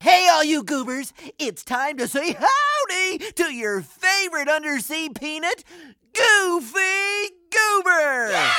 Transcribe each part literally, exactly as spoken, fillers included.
Hey, all you goobers, it's time to say howdy to your favorite undersea peanut, Goofy Goober! Yeah!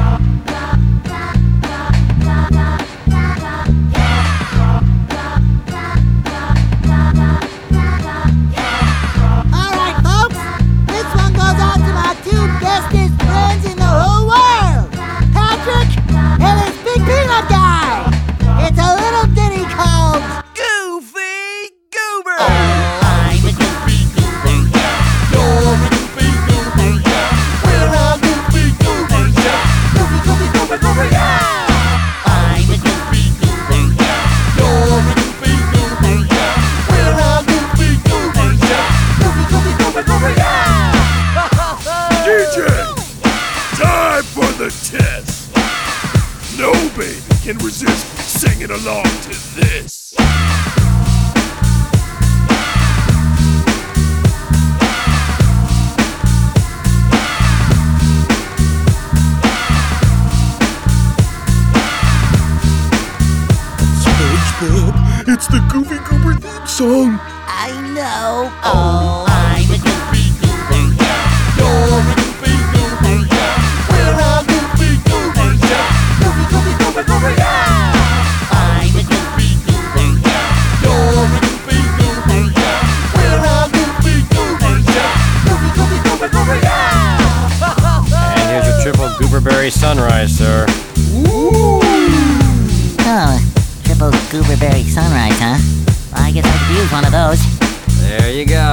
bestest friends in the whole world, Patrick and his big peanut guy. It's a little ditty called Goofy Goober. Oh, I'm a Goofy Goober, yeah. You're a Goofy Goober, yeah. We're all Goofy Goobers, yeah. Goofy, Goofy, Goober, Goober, yeah. I'm a Goofy Goober, yeah. You're a Goofy Goober, yeah. We're all Goofy Goobers, yeah. Goofy, Goofy, Goober, Goober, yeah. D J, time for the test. No baby can resist singing along to this. SpongeBob, it's the Goofy Goober theme song. I know. Oh, I'm a Goofy Goober, yeah. You're a Goofy Goober, yeah. We're all Goofy Goobers, yeah. Goofy, Goofy, Goober, Goober, yeah. I'm a Goofy Goober, yeah. You're a Goofy Goober, yeah. We're all Goofy Goobers, yeah. Goofy, Goofy, Goober, Goober, yeah. And here's your triple Gooberberry sunrise, sir. Ooh. Oh, triple Gooberberry sunrise, huh? Well, I guess I could use one of those. There you go.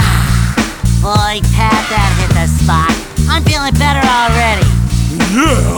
Boy, Pat, that hit the spot. I'm feeling better already. Yeah,